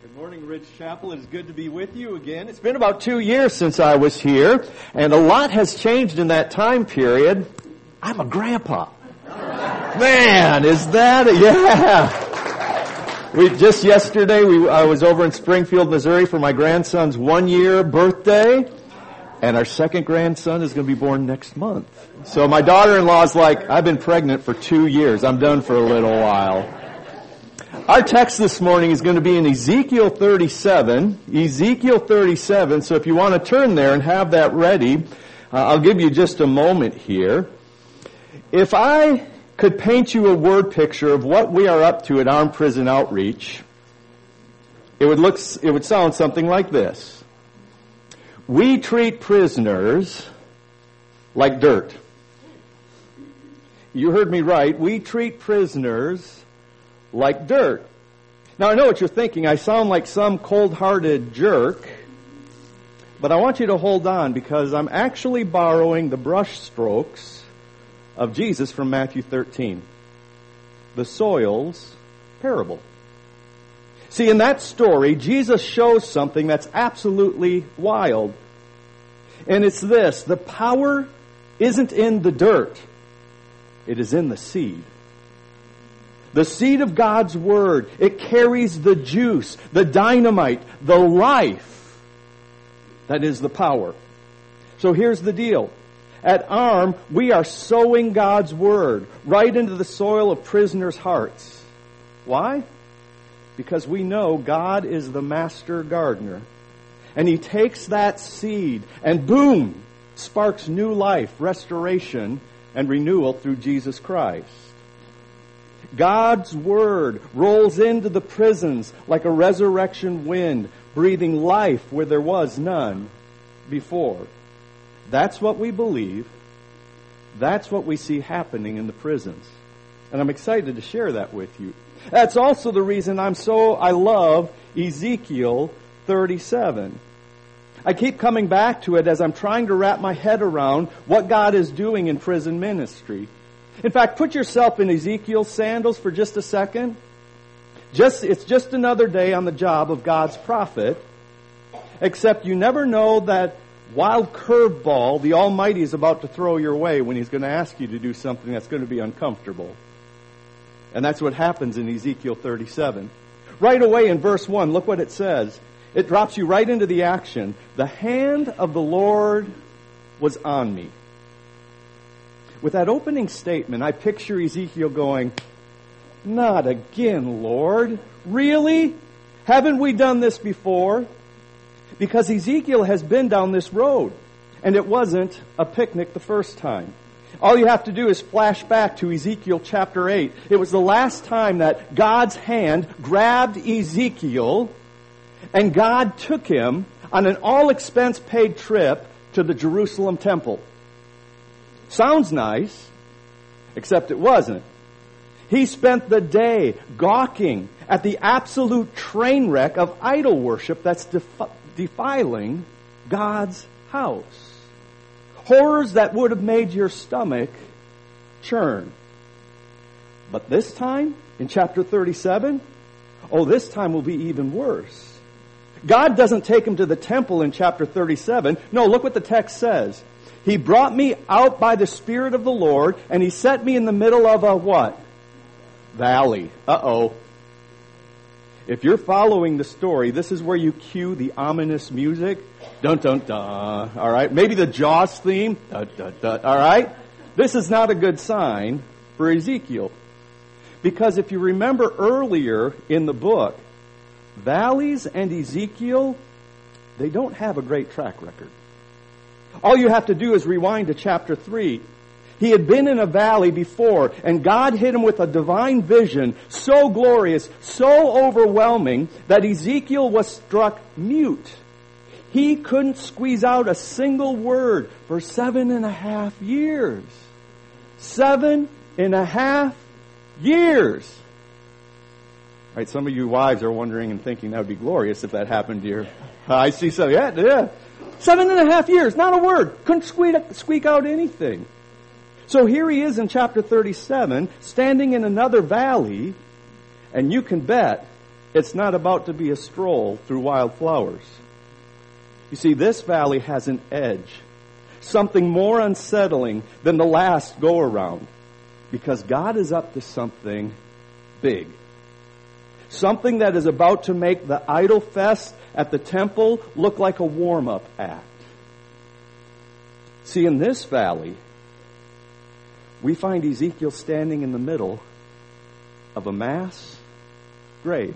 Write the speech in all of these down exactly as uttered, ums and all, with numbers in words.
Good morning, Ridge Chapel. It is good to be with you again. It's been about two years since I was here, and a lot has changed in that time period. I'm a grandpa. Man, is that a, yeah. We just yesterday, we I was over in Springfield, Missouri for my grandson's one-year birthday, and our second grandson is going to be born next month. So my daughter-in-law's like, I've been pregnant for two years. I'm done for a little while. Our text this morning is going to be in Ezekiel thirty-seven. Ezekiel thirty-seven. So if you want to turn there and have that ready, uh, I'll give you just a moment here. If I could paint you a word picture of what we are up to at Armed Prison Outreach, it would look, it would sound something like this. We treat prisoners like dirt. You heard me right. We treat prisoners like dirt. Now, I know what you're thinking. I sound like some cold-hearted jerk, but I want you to hold on because I'm actually borrowing the brush strokes of Jesus from Matthew thirteen, the soils parable. See, in that story, Jesus shows something that's absolutely wild. And it's this: the power isn't in the dirt, it is in the seed. The seed of God's Word, it carries the juice, the dynamite, the life that is the power. So here's the deal. At ARM, we are sowing God's Word right into the soil of prisoners' hearts. Why? Because we know God is the master gardener. And He takes that seed and boom, sparks new life, restoration, and renewal through Jesus Christ. God's Word rolls into the prisons like a resurrection wind, breathing life where there was none before. That's what we believe. That's what we see happening in the prisons. And I'm excited to share that with you. That's also the reason I'm so, I love Ezekiel thirty-seven. I keep coming back to it as I'm trying to wrap my head around what God is doing in prison ministry. In fact, put yourself in Ezekiel's sandals for just a second. Just, it's just another day on the job of God's prophet, except you never know that wild curveball the Almighty is about to throw your way when He's going to ask you to do something that's going to be uncomfortable. And that's what happens in Ezekiel thirty-seven. Right away in verse one, look what it says. It drops you right into the action. The hand of the Lord was on me. With that opening statement, I picture Ezekiel going, not again, Lord. Really? Haven't we done this before? Because Ezekiel has been down this road, and it wasn't a picnic the first time. All you have to do is flash back to Ezekiel chapter eight. It was the last time that God's hand grabbed Ezekiel, and God took him on an all-expense-paid trip to the Jerusalem temple. Sounds nice, except it wasn't. He spent the day gawking at the absolute train wreck of idol worship that's defi- defiling God's house. Horrors that would have made your stomach churn. But this time, in chapter thirty-seven, oh, this time will be even worse. God doesn't take him to the temple in chapter thirty-seven. No, look what the text says. He brought me out by the Spirit of the Lord, and He set me in the middle of a what? Valley. Uh-oh. If you're following the story, this is where you cue the ominous music. Dun, dun, dun. All right? Maybe the Jaws theme. Dun, dun, dun. All right? This is not a good sign for Ezekiel. Because if you remember earlier in the book, valleys and Ezekiel, they don't have a great track record. All you have to do is rewind to chapter three. He had been in a valley before, and God hit him with a divine vision so glorious, so overwhelming, that Ezekiel was struck mute. He couldn't squeeze out a single word for seven and a half years. Seven and a half years. All right, some of you wives are wondering and thinking that would be glorious if that happened to your... I see some. Yeah, yeah. Seven and a half years, not a word. Couldn't squeak, squeak out anything. So here he is in chapter thirty-seven, standing in another valley, and you can bet It's not about to be a stroll through wild flowers. You see, this valley has an edge, something more unsettling than the last go-around, because God is up to something big. Something that is about to make the idol fest at the temple look like a warm-up act. See, in this valley, we find Ezekiel standing in the middle of a mass grave.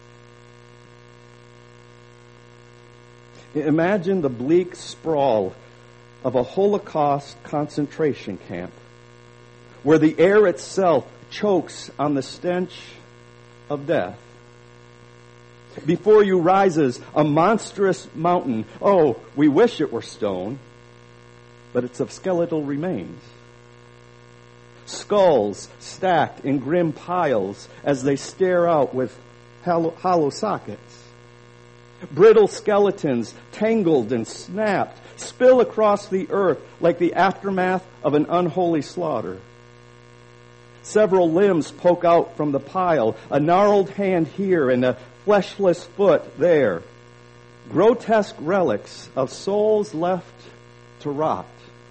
Imagine the bleak sprawl of a Holocaust concentration camp, where the air itself chokes on the stench of death. Before you rises a monstrous mountain. Oh, we wish it were stone, but it's of skeletal remains. Skulls stacked in grim piles as they stare out with hollow, hollow sockets. Brittle skeletons, tangled and snapped, spill across the earth like the aftermath of an unholy slaughter. Several limbs poke out from the pile, a gnarled hand here and a fleshless foot there. Grotesque relics of souls left to rot.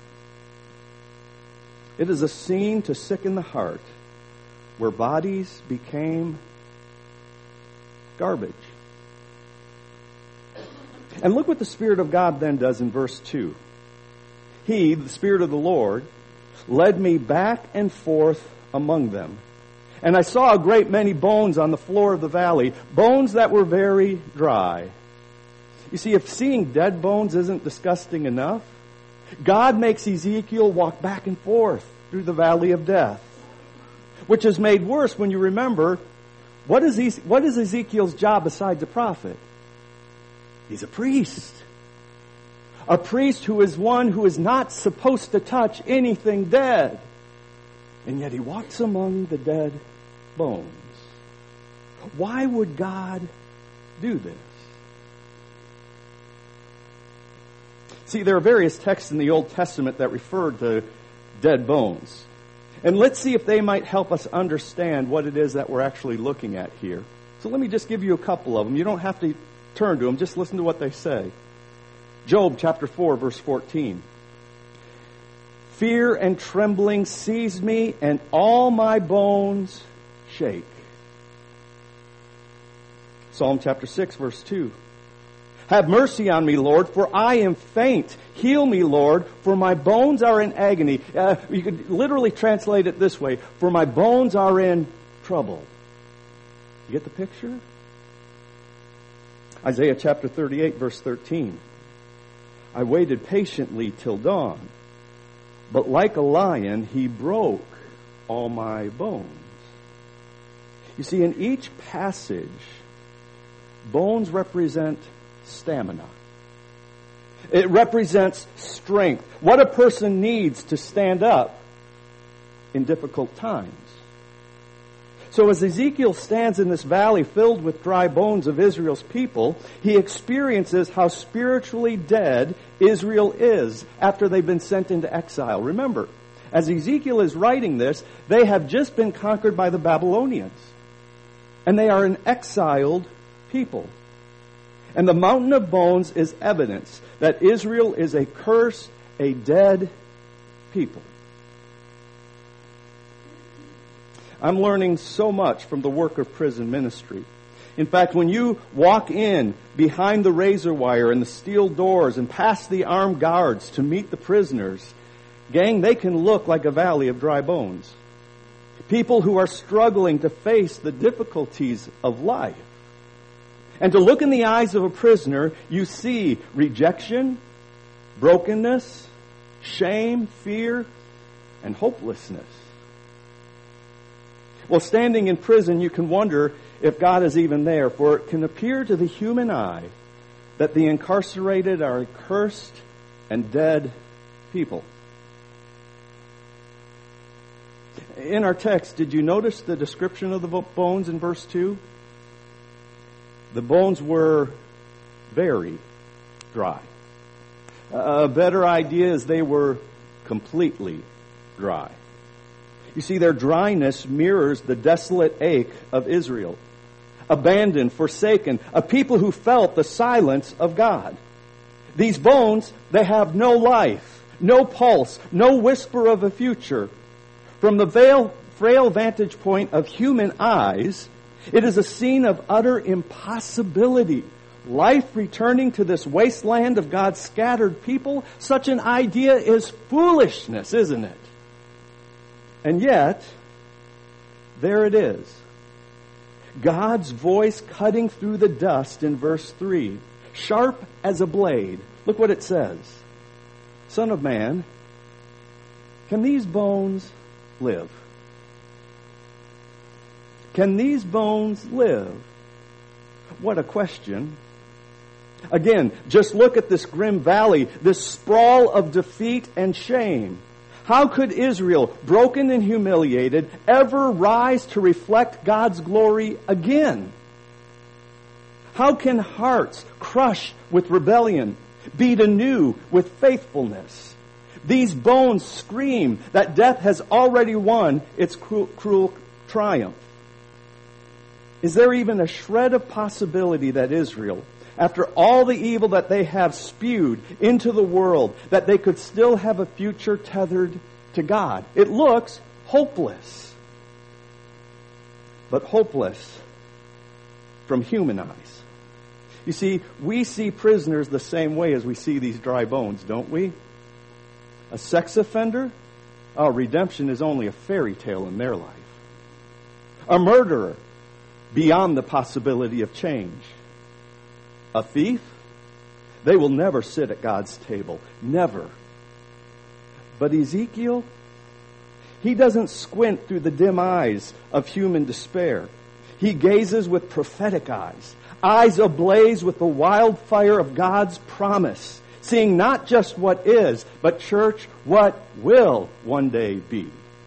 It is a scene to sicken the heart, where bodies became garbage. And look what the Spirit of God then does in verse two. He, the Spirit of the Lord, led me back and forth among them. And I saw a great many bones on the floor of the valley, bones that were very dry. You see, if seeing dead bones isn't disgusting enough, God makes Ezekiel walk back and forth through the valley of death, which is made worse when you remember, what is, Ez- what is Ezekiel's job besides a prophet? He's a priest. A priest who is one who is not supposed to touch anything dead. And yet he walks among the dead bones. Why would God do this? See, there are various texts in the Old Testament that refer to dead bones. And let's see if they might help us understand what it is that we're actually looking at here. So let me just give you a couple of them. You don't have to turn to them, just listen to what they say. Job chapter four, verse fourteen. Fear and trembling seized me, and all my bones shake. Psalm chapter six, verse two. Have mercy on me, Lord, for I am faint. Heal me, Lord, for my bones are in agony. Uh, you could literally translate it this way. For my bones are in trouble. You get the picture? Isaiah chapter thirty-eight, verse thirteen. I waited patiently till dawn, but like a lion, he broke all my bones. You see, in each passage, bones represent stamina. It represents strength. What a person needs to stand up in difficult times. So as Ezekiel stands in this valley filled with dry bones of Israel's people, he experiences how spiritually dead Israel is after they've been sent into exile. Remember, as Ezekiel is writing this, they have just been conquered by the Babylonians. And they are an exiled people. And the mountain of bones is evidence that Israel is a cursed, a dead people. I'm learning so much from the work of prison ministry. In fact, when you walk in behind the razor wire and the steel doors and past the armed guards to meet the prisoners, gang, they can look like a valley of dry bones. People who are struggling to face the difficulties of life. And to look in the eyes of a prisoner, you see rejection, brokenness, shame, fear, and hopelessness. Well, standing in prison, you can wonder if God is even there, for it can appear to the human eye that the incarcerated are a cursed and dead people. In our text, did you notice the description of the bones in verse two? The bones were very dry. A better idea is they were completely dry. You see, their dryness mirrors the desolate ache of Israel. abandoned, forsaken, a people who felt the silence of God. These bones, they have no life, no pulse, no whisper of a future. From the veil, frail vantage point of human eyes, it is a scene of utter impossibility. Life returning to this wasteland of God's scattered people, such an idea is foolishness, isn't it? And yet, there it is. God's voice cutting through the dust in verse three, sharp as a blade. Look what it says. Son of man, can these bones live? Can these bones live? What a question. Again, just look at this grim valley, this sprawl of defeat and shame. How could Israel, broken and humiliated, ever rise to reflect God's glory again? How can hearts crushed with rebellion beat anew with faithfulness? These bones scream that death has already won its cruel, cruel triumph. Is there even a shred of possibility that Israel, after all the evil that they have spewed into the world, that they could still have a future tethered to God? It looks hopeless. But hopeless from human eyes. You see, we see prisoners the same way as we see these dry bones, don't we? A sex offender? Oh, redemption is only a fairy tale in their life. A murderer? Beyond the possibility of change. A thief? They will never sit at God's table. Never. But Ezekiel, he doesn't squint through the dim eyes of human despair. He gazes with prophetic eyes, eyes ablaze with the wildfire of God's promise, seeing not just what is, but, church, what will one day be.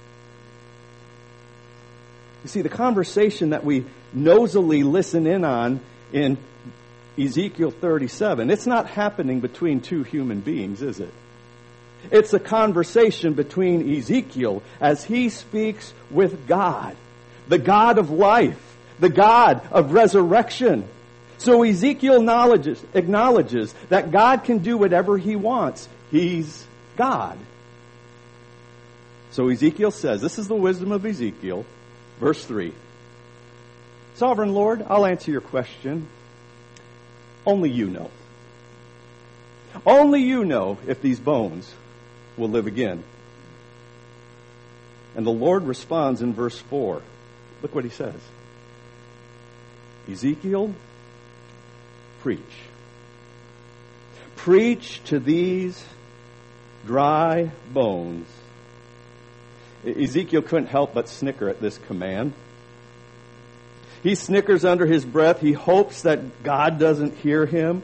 You see, the conversation that we nosily listen in on in Ezekiel thirty-seven, it's not happening between two human beings, is it? It's a conversation between Ezekiel as he speaks with God, the God of life, the God of resurrection. So Ezekiel acknowledges, acknowledges that God can do whatever he wants. He's God. So Ezekiel says, this is the wisdom of Ezekiel, verse three. Sovereign Lord, I'll answer your question. Only you know. Only you know if these bones will live again. And the Lord responds in verse four. Look what he says. Ezekiel, preach. Preach to these dry bones. Ezekiel couldn't help but snicker at this command. He snickers under his breath. He hopes that God doesn't hear him.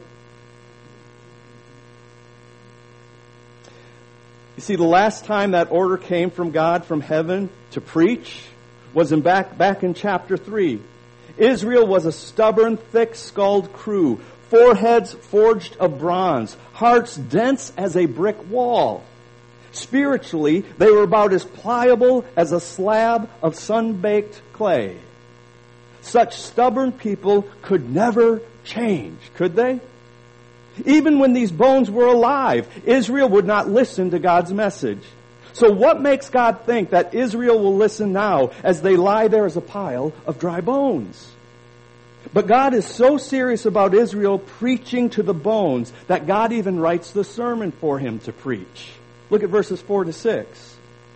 You see, the last time that order came from God from heaven to preach was in back, back in chapter three. Israel was a stubborn, thick-skulled crew, foreheads forged of bronze, hearts dense as a brick wall. Spiritually, they were about as pliable as a slab of sun-baked clay. Such stubborn people could never change, could they? Even when these bones were alive, Israel would not listen to God's message. So what makes God think that Israel will listen now as they lie there as a pile of dry bones? But God is so serious about Israel preaching to the bones that God even writes the sermon for him to preach. Look at verses four to six.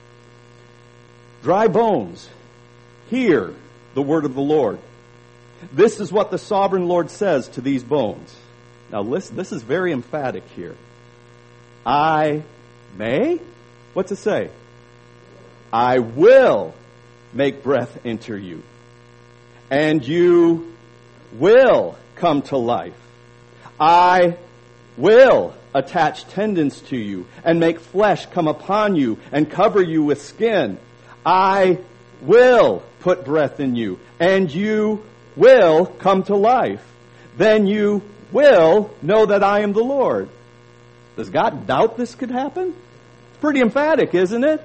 Dry bones, hear the word of the Lord. This is what the sovereign Lord says to these bones. Now listen, this is very emphatic here. I may? What's it say? I will make breath enter you, and you will come to life. I will attach tendons to you and make flesh come upon you and cover you with skin. I will put breath in you, and you will come to life. Then you will know that I am the Lord. Does God doubt this could happen? It's pretty emphatic, isn't it?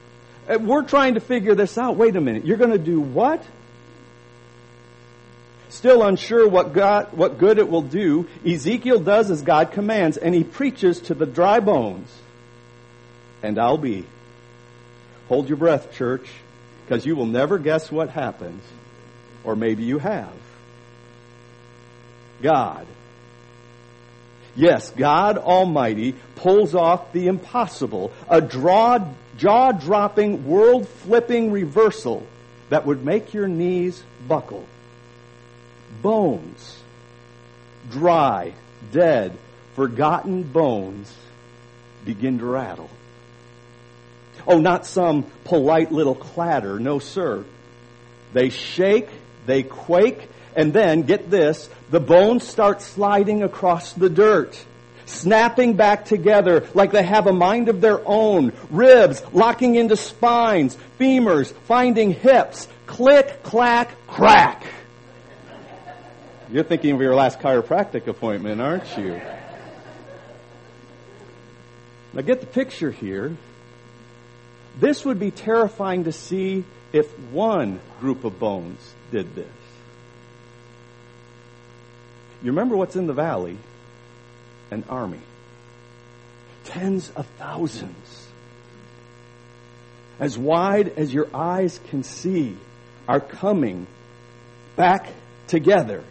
We're trying to figure this out. Wait a minute. You're going to do what? Still unsure what God, what good it will do, Ezekiel does as God commands, and he preaches to the dry bones. And I'll be. Hold your breath, church, because you will never guess what happens. Or maybe you have. God. Yes, God Almighty pulls off the impossible, a draw, jaw-dropping, world-flipping reversal that would make your knees buckle. Bones, dry, dead, forgotten bones begin to rattle. Oh, not some polite little clatter, no sir. They shake, they quake, and then, get this, the bones start sliding across the dirt, snapping back together like they have a mind of their own, ribs locking into spines, femurs finding hips, click, clack, crack. You're thinking of your last chiropractic appointment, aren't you? Now get the picture here. This would be terrifying to see if one group of bones did this. You remember what's in the valley? An army. Tens of thousands. As wide as your eyes can see are coming back together.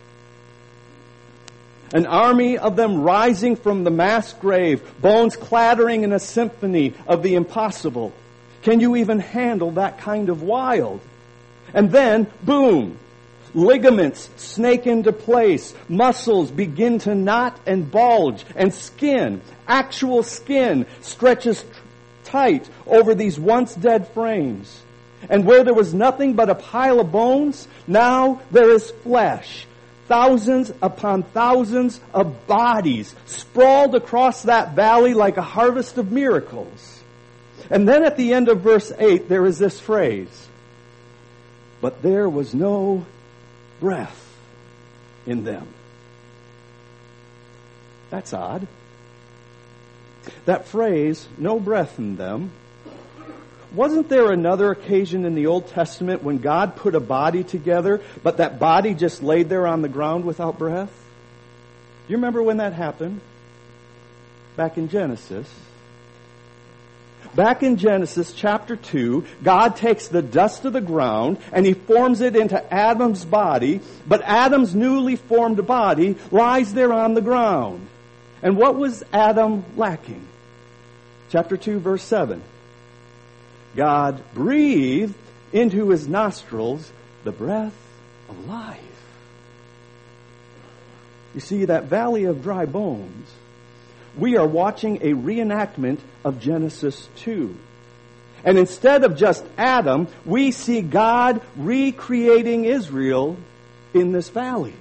An army of them rising from the mass grave, bones clattering in a symphony of the impossible. Can you even handle that kind of wild? And then, boom, ligaments snake into place, muscles begin to knot and bulge, and skin, actual skin, stretches tight over these once dead frames. And where there was nothing but a pile of bones, now there is flesh. Thousands upon thousands of bodies sprawled across that valley like a harvest of miracles. And then at the end of verse eight, there is this phrase, but there was no breath in them. That's odd. That phrase, no breath in them, wasn't there another occasion in the Old Testament when God put a body together, but that body just laid there on the ground without breath? Do you remember when that happened? Back in Genesis. Back in Genesis chapter two, God takes the dust of the ground and He forms it into Adam's body, but Adam's newly formed body lies there on the ground. And what was Adam lacking? Chapter two, verse seven. God breathed into his nostrils the breath of life. You see, that valley of dry bones, we are watching a reenactment of Genesis two. And instead of just Adam, we see God recreating Israel in this valley.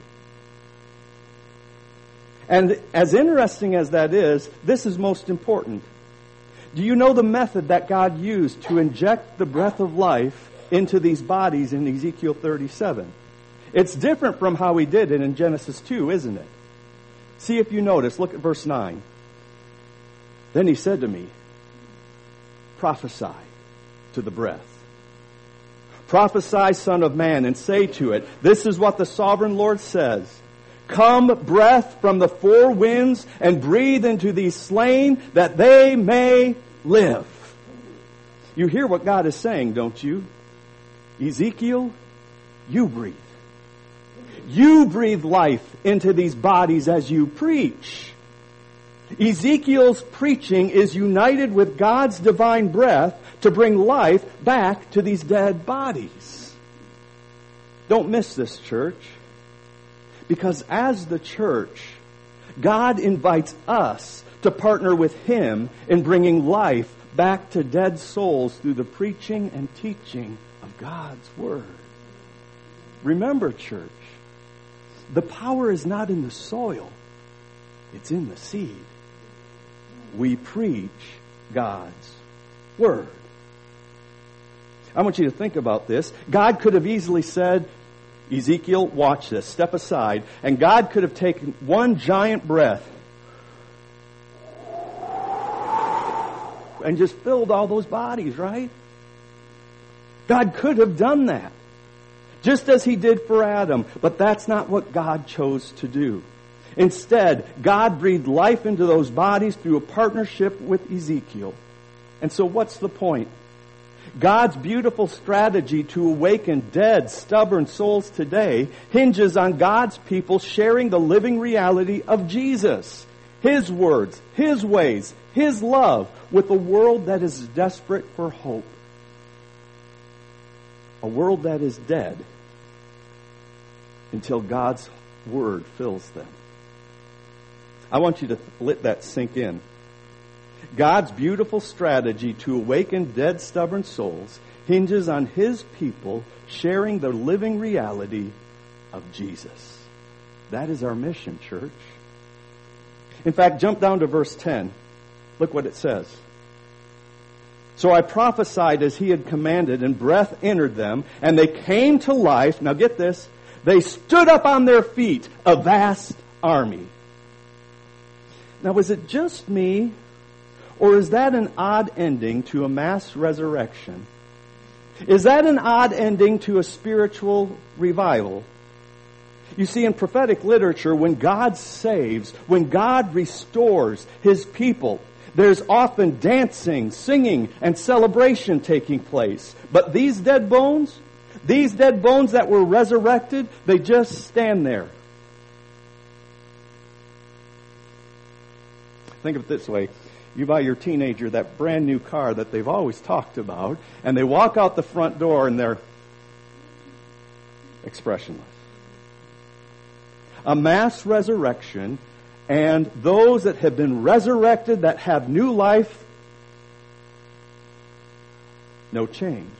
And as interesting as that is, this is most important. Do you know the method that God used to inject the breath of life into these bodies in Ezekiel thirty-seven? It's different from how He did it in Genesis two, isn't it? See if you notice. Look at verse nine. Then He said to me, prophesy to the breath. Prophesy, Son of Man, and say to it, this is what the Sovereign Lord says. Come, breath from the four winds, and breathe into these slain, that they may live. You hear what God is saying, don't you? Ezekiel, you breathe. You breathe life into these bodies as you preach. Ezekiel's preaching is united with God's divine breath to bring life back to these dead bodies. Don't miss this, church. Because as the church, God invites us to partner with Him in bringing life back to dead souls through the preaching and teaching of God's Word. Remember, church, the power is not in the soil, it's in the seed. We preach God's Word. I want you to think about this. God could have easily said, Ezekiel, watch this, step aside. And God could have taken one giant breath and just filled all those bodies, right? God could have done that. just as he did for Adam. But that's not what God chose to do. Instead, God breathed life into those bodies through a partnership with Ezekiel. And so what's the point? God's beautiful strategy to awaken dead, stubborn souls today hinges on God's people sharing the living reality of Jesus, His words, His ways, His love with a world that is desperate for hope. A world that is dead until God's Word fills them. I want you to let that sink in. God's beautiful strategy to awaken dead, stubborn souls hinges on His people sharing the living reality of Jesus. That is our mission, church. In fact, jump down to verse ten. Look what it says. So I prophesied as He had commanded, and breath entered them, and they came to life. Now get this. They stood up on their feet, a vast army. Now, was it just me? Or is that an odd ending to a mass resurrection? Is that an odd ending to a spiritual revival? You see, in prophetic literature, when God saves, when God restores His people, there's often dancing, singing, and celebration taking place. But these dead bones, these dead bones that were resurrected, they just stand there. Think of it this way. You buy your teenager that brand new car that they've always talked about, and they walk out the front door and they're expressionless. A mass resurrection, and those that have been resurrected, that have new life, no change.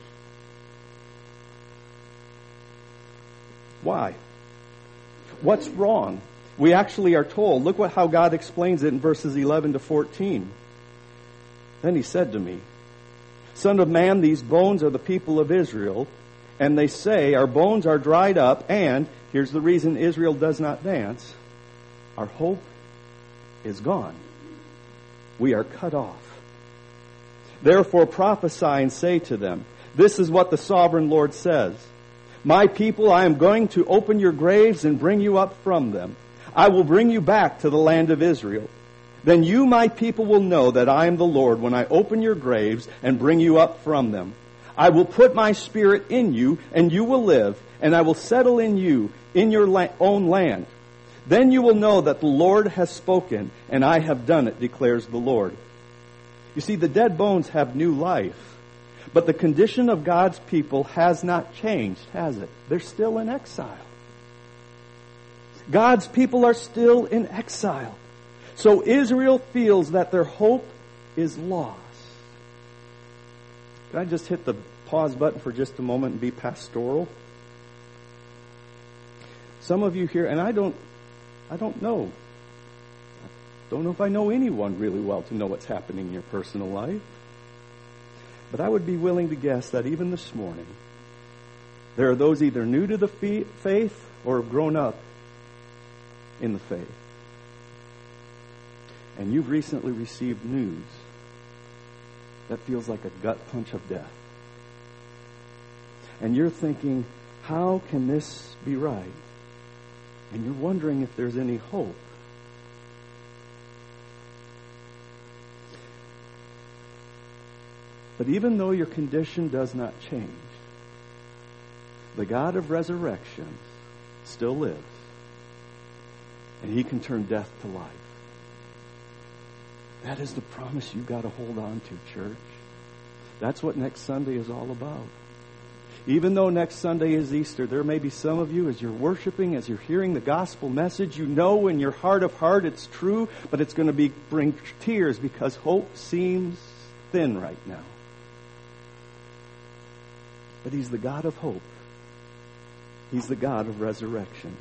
Why? What's wrong? We actually are told, look what how God explains it in verses eleven to fourteen. Then He said to me, Son of man, these bones are the people of Israel, and they say, our bones are dried up, and, here's the reason Israel does not dance, our hope is gone. We are cut off. Therefore prophesy and say to them, this is what the sovereign Lord says. My people, I am going to open your graves and bring you up from them. I will bring you back to the land of Israel. Then you, my people, will know that I am the Lord when I open your graves and bring you up from them. I will put my spirit in you, and you will live, and I will settle in you in your la- own land. Then you will know that the Lord has spoken, and I have done it, declares the Lord. You see, the dead bones have new life, but the condition of God's people has not changed, has it? They're still in exile. God's people are still in exile. So Israel feels that their hope is lost. Can I just hit the pause button for just a moment and be pastoral? Some of you here, and I don't, I don't know. I don't know if I know anyone really well to know what's happening in your personal life. But I would be willing to guess that even this morning, there are those either new to the faith or have grown up in the faith. And you've recently received news that feels like a gut punch of death. And you're thinking, how can this be right? And you're wondering if there's any hope. But even though your condition does not change, the God of resurrection still lives. And He can turn death to life. That is the promise you've got to hold on to, church. That's what next Sunday is all about. Even though next Sunday is Easter, there may be some of you, as you're worshiping, as you're hearing the gospel message, you know in your heart of heart it's true, but it's going to be bring tears because hope seems thin right now. But He's the God of hope. He's the God of resurrections.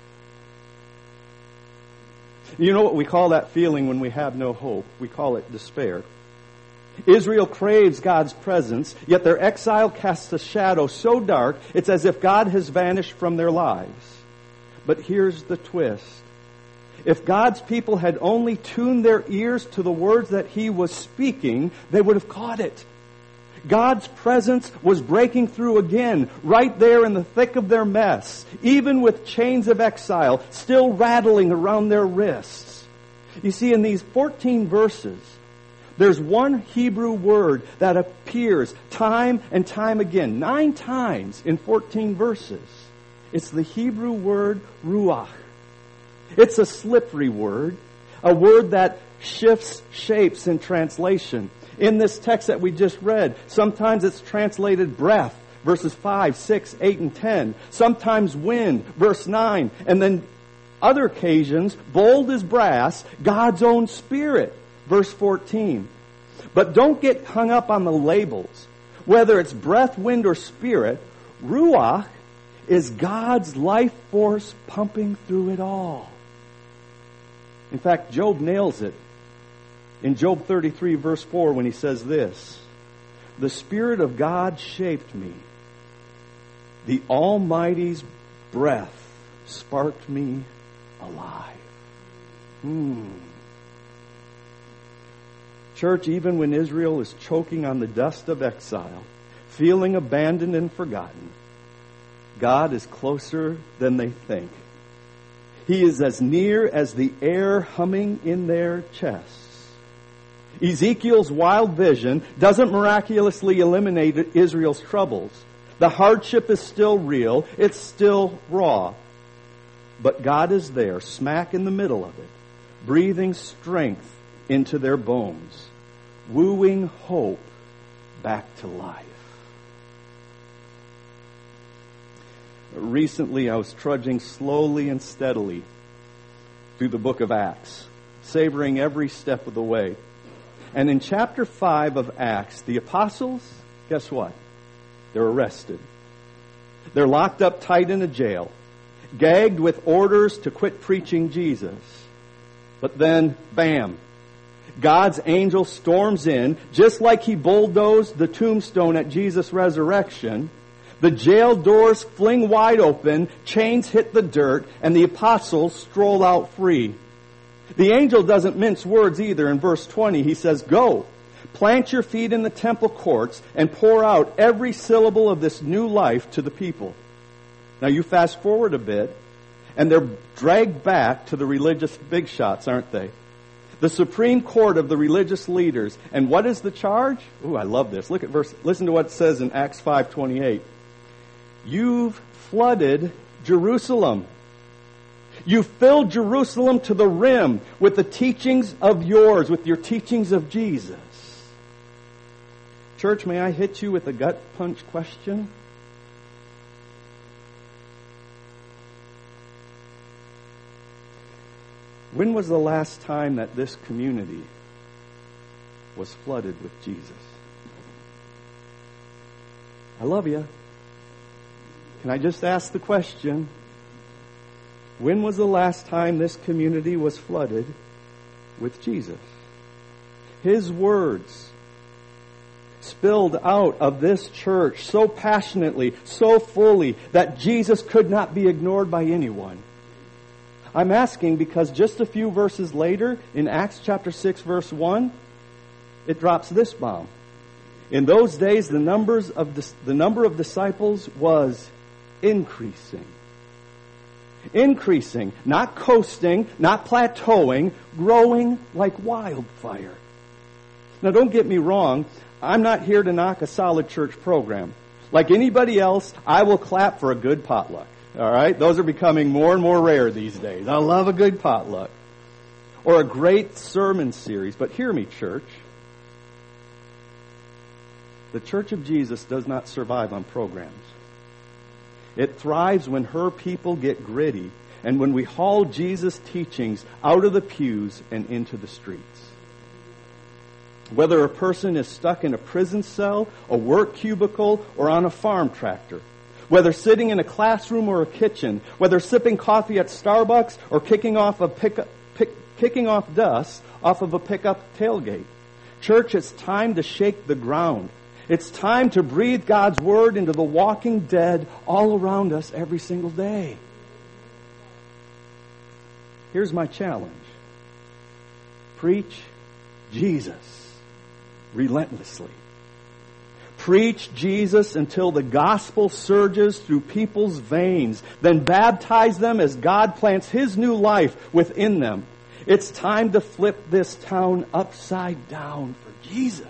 You know what we call that feeling when we have no hope? We call it despair. Israel craves God's presence, yet their exile casts a shadow so dark, it's as if God has vanished from their lives. But here's the twist. If God's people had only tuned their ears to the words that He was speaking, they would have caught it. God's presence was breaking through again, right there in the thick of their mess, even with chains of exile still rattling around their wrists. You see, in these fourteen verses, there's one Hebrew word that appears time and time again, nine times in fourteen verses. It's the Hebrew word ruach. It's a slippery word, a word that shifts shapes in translation. In this text that we just read, sometimes it's translated breath, verses five, six, eight, and ten. Sometimes wind, verse nine. And then other occasions, bold as brass, God's own Spirit, verse fourteen. But don't get hung up on the labels. Whether it's breath, wind, or spirit, ruach is God's life force pumping through it all. In fact, Job nails it in Job thirty-three, verse four, when he says this: "The Spirit of God shaped me. The Almighty's breath sparked me alive." Hmm. Church, even when Israel is choking on the dust of exile, feeling abandoned and forgotten, God is closer than they think. He is as near as the air humming in their chests. Ezekiel's wild vision doesn't miraculously eliminate Israel's troubles. The hardship is still real. It's still raw. But God is there, smack in the middle of it, breathing strength into their bones, wooing hope back to life. Recently, I was trudging slowly and steadily through the book of Acts, savoring every step of the way. And in chapter five of Acts, the apostles, guess what? They're arrested. They're locked up tight in a jail, gagged with orders to quit preaching Jesus. But then, bam, God's angel storms in, just like he bulldozed the tombstone at Jesus' resurrection. The jail doors fling wide open, chains hit the dirt, and the apostles stroll out free. The angel doesn't mince words either. In verse twenty, he says, "Go, plant your feet in the temple courts, and pour out every syllable of this new life to the people." Now you fast forward a bit, and they're dragged back to the religious big shots, aren't they? The supreme court of the religious leaders. And what is the charge? Ooh, I love this. Look at verse. Listen to what it says in Acts five twenty-eight. "You've flooded Jerusalem. You filled Jerusalem to the rim with the teachings of yours, with your teachings of Jesus." Church, may I hit you with a gut punch question? When was the last time that this community was flooded with Jesus? I love you. Can I just ask the question? When was the last time this community was flooded with Jesus? His words spilled out of this church so passionately, so fully, that Jesus could not be ignored by anyone. I'm asking because just a few verses later, in Acts chapter six, verse one, it drops this bomb. In those days, the numbers of dis- the number of disciples was increasing. Increasing, not coasting, not plateauing, growing like wildfire. Now, don't get me wrong. I'm not here to knock a solid church program. Like anybody else, I will clap for a good potluck. All right? Those are becoming more and more rare these days. I love a good potluck. Or a great sermon series. But hear me, church. The Church of Jesus does not survive on programs. It thrives when her people get gritty and when we haul Jesus' teachings out of the pews and into the streets. Whether a person is stuck in a prison cell, a work cubicle, or on a farm tractor. Whether sitting in a classroom or a kitchen. Whether sipping coffee at Starbucks or kicking off a pickup, pick, kicking off dust off of a pickup tailgate. Church, it's time to shake the ground. It's time to breathe God's Word into the walking dead all around us every single day. Here's my challenge. Preach Jesus relentlessly. Preach Jesus until the gospel surges through people's veins. Then baptize them as God plants His new life within them. It's time to flip this town upside down for Jesus.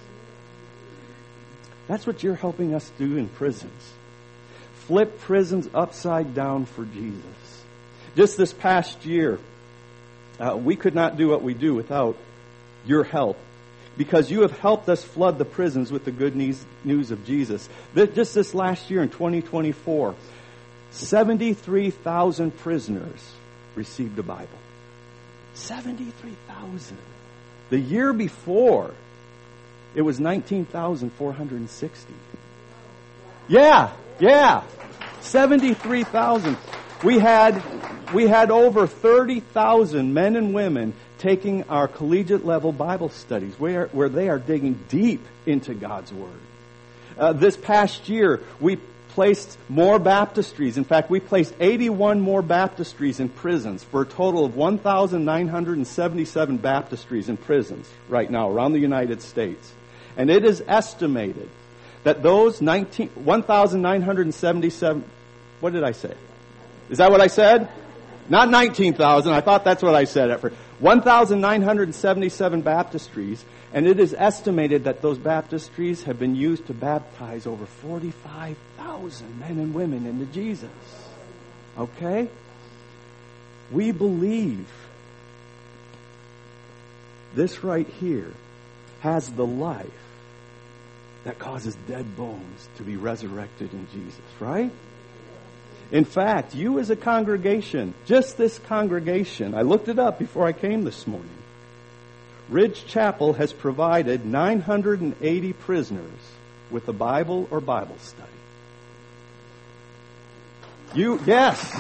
That's what you're helping us do in prisons. Flip prisons upside down for Jesus. Just this past year, uh, we could not do what we do without your help, because you have helped us flood the prisons with the good news of Jesus. Just this last year in twenty twenty-four, seventy-three thousand prisoners received a Bible. seventy-three thousand. The year before, it was nineteen thousand four hundred sixty. Yeah, yeah. seventy-three thousand. We had we had over thirty thousand men and women taking our collegiate level Bible studies where, where they are digging deep into God's Word. Uh, this past year, we placed more baptistries. In fact, we placed eighty-one more baptistries in prisons for a total of one thousand nine hundred seventy-seven baptistries in prisons right now around the United States. And it is estimated that those one thousand nine hundred seventy-seven, what did I say? Is that what I said? Not nineteen thousand. I thought that's what I said at first. one thousand nine hundred seventy-seven baptistries, and it is estimated that those baptistries have been used to baptize over forty-five thousand men and women into Jesus. Okay? We believe this right here has the life that causes dead bones to be resurrected in Jesus, right? In fact, you as a congregation, just this congregation, I looked it up before I came this morning. Ridge Chapel has provided nine hundred eighty prisoners with a Bible or Bible study. You, yes.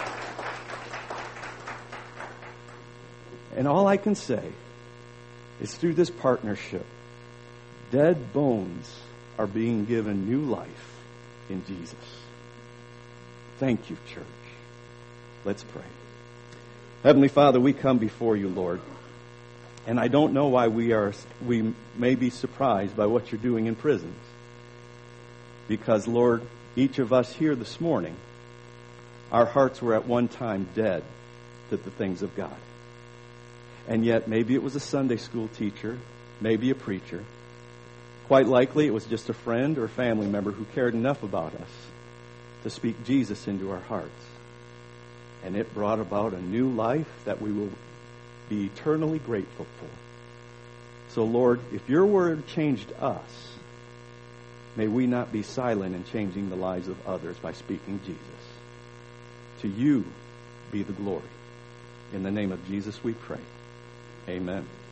And all I can say is through this partnership, dead bones are being given new life in Jesus. Thank you, church. Let's pray. Heavenly Father, we come before you, Lord. And I don't know why we are we may be surprised by what you're doing in prisons. Because, Lord, each of us here this morning, our hearts were at one time dead to the things of God. And yet, maybe it was a Sunday school teacher, maybe a preacher. Quite likely it was just a friend or a family member who cared enough about us to speak Jesus into our hearts. And it brought about a new life that we will be eternally grateful for. So, Lord, if your word changed us, may we not be silent in changing the lives of others by speaking Jesus. To you be the glory. In the name of Jesus we pray. Amen.